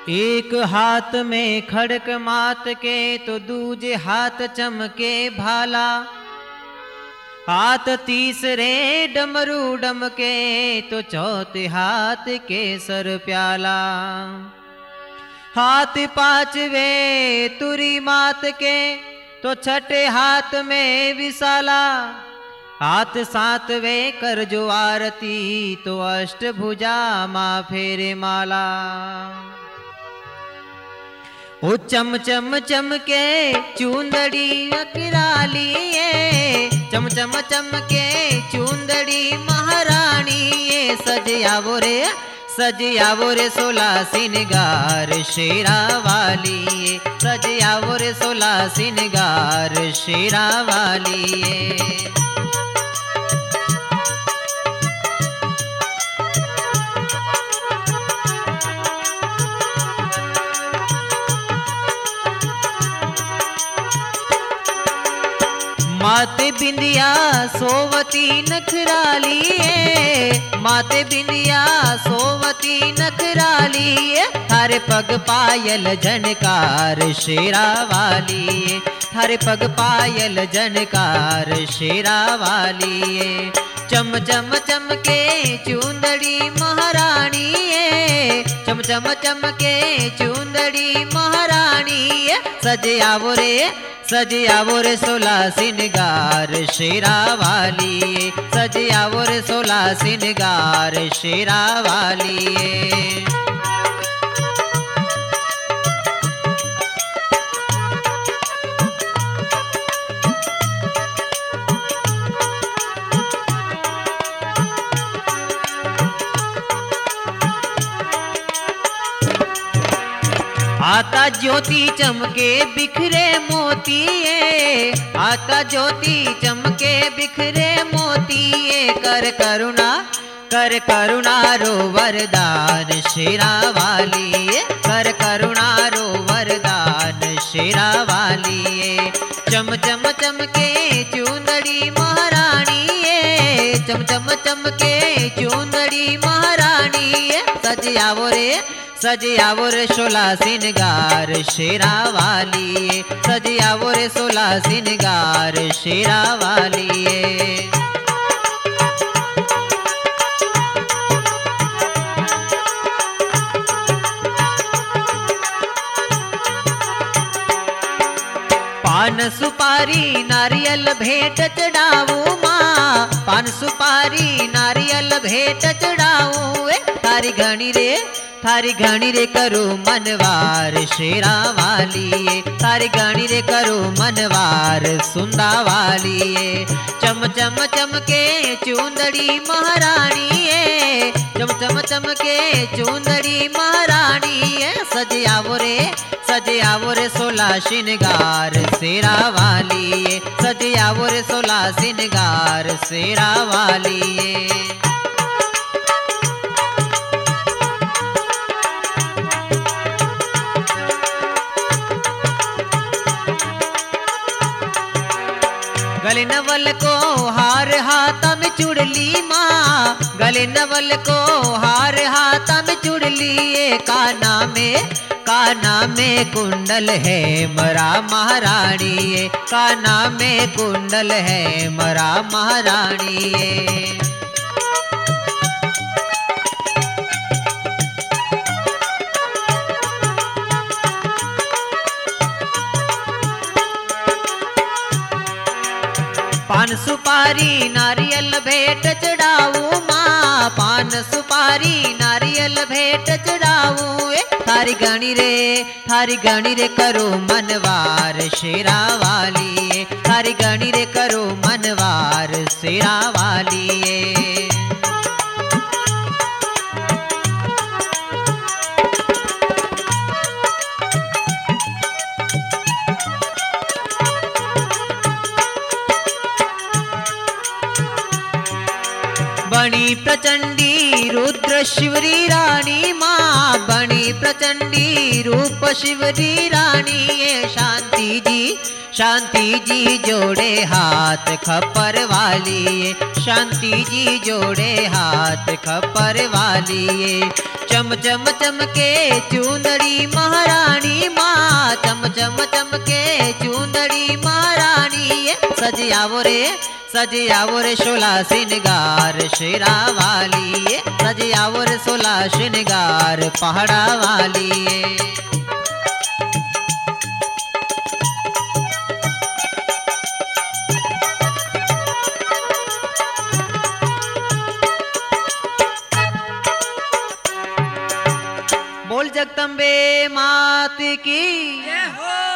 एक हाथ में खड़क मात के तो दूजे हाथ चमके भाला, हाथ तीसरे डमरू डमके तो चौथे हाथ केसर प्याला, हाथ पांचवे तुरी मात के तो छठे हाथ में विशाला, हाथ सातवें कर जो आरती तो अष्टभुजा माँ फेरे माला। ओ चम चम चमके चूंदड़ी अकराली, चम चम चमके चूंदड़ी महारानी, सजयावो रे सजयावो रे सोला सिनगार शेरा वाली, सजयावो रे सोला सिनगार शेरा वाली। माते बिंदिया सोवती नखराली, माते बिंदिया सोवती नखराली, थारे पग पायल झनकार शेरा वाली, थारे पग पायल झनकार शेरा वाली। चम चम चमके चूंदड़ी महारानी, चम चम चमके चूंदड़ी महारानी, सजयावो रे सजयावो रे सोला सिनगार शेरा वाली, सजयावो रे सोला सिनगार शेरा वाली। आता ज्योति चमके बिखरे मोती, आता ज्योति चमके बिखरे मोती, कर करुणा रो वरदान शेरा वाली, कर करुणा रो वरदान शेरा वाली। चम चम चमके चूंदड़ी महारानी, चम चम चमके चूंदड़ी महारानी, सजयावो रे सजयावो रे सोला सिनगार शेरा वाली, सजयावो रे सोला सिनगार शेरा वाली। पान सुपारी नारियल भेंट चढ़ाऊं माँ, पान सुपारी नारियल भेंट चढ़ाऊं, थारी घणी रे करो मनवार शेरा वाली, थारी घणी रे करो मनवार सुंदा वाली। चम चम चमके चूंदड़ी महारानी, चम चम चमके चूंदड़ी महारानी, सजयावो रे सोला सिनगार शेरा वाली, सजयावो रे सोला सिनगार शेरा वाली। गले नवल को हार हाथ में चुड़ली माँ, गले नवल को हार हाथ में चुड़ली, काना में कुंडल है मरा महारानी, काना में कुंडल है मरा महारानी। पान सुपारी नारियल भेंट चढ़ाऊं माँ, पान सुपारी नारियल भेंट चढ़ाऊं, थारी घणी रे करो मनवार शेरा वाली, थारी घणी रे करो मनवार शेरा वाली। बनी प्रचंडी रुद्र शिवरी रानी माँ, बनी प्रचंडी रूप शिवरी रानी। ये शांति जी जोड़े हाथ खप्पर वाली, ये शांति जी जोड़े हाथ खप्पर वाली। ये चम चम चमके चुंदड़ी महारानी माँ, चम चम चमके चुंदड़ी महारानी। ये सजियावो रे शोला सिंगार शेरा वाली, ये सजियावो रे सोला सिंगार पहाड़ा वाली। ये बोल जगदम्बे मात की।